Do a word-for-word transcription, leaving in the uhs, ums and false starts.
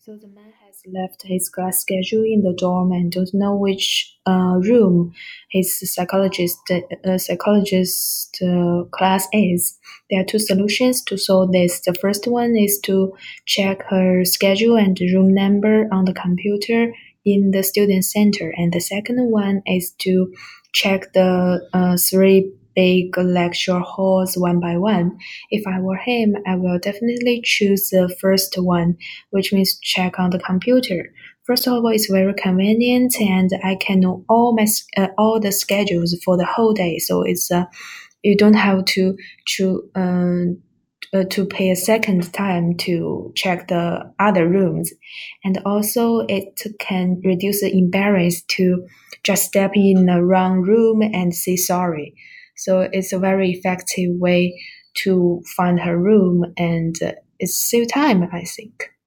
So the man has left his class schedule in the dorm and don't know which uh, room his psychologist uh, psychologist uh, class is. There are two solutions to solve this. The first one is to check her schedule and room number on the computer in the student center, and the second one is to check the uh, three big lecture halls one by one. If I were him, I will definitely choose the first one, which means check on the computer. First of all, it's very convenient, and I can know all my uh, all the schedules for the whole day. So it's uh, you don't have to to um, uh, to pay a second time to check the other rooms, and also it can reduce the embarrass to just step in the wrong room and say sorry. So it's a very effective way to find her room, and uh, it save time, I think.